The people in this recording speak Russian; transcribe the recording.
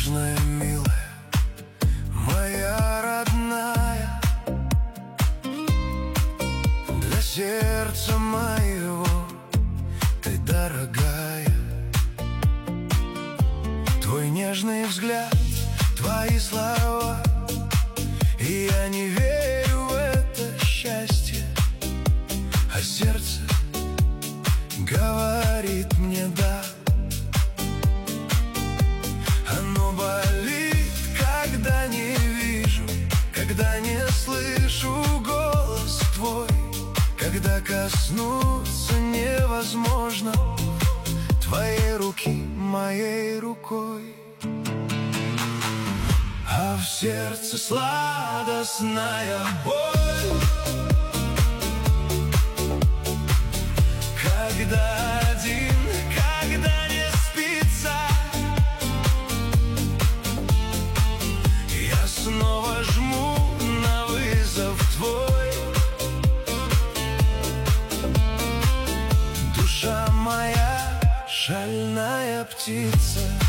нежная, милая, моя родная, для сердца моего ты дорогая. Твой нежный взгляд, твои слова, и я не верю в это счастье, а сердце говорит мне да. Оно болит, когда не вижу, когда не слышу голос твой, когда коснуться невозможно твоей руки моей рукой. А в сердце сладостная боль, когда один, когда не спится. Я снова жму на вызов твой. Душа моя, шальная птица.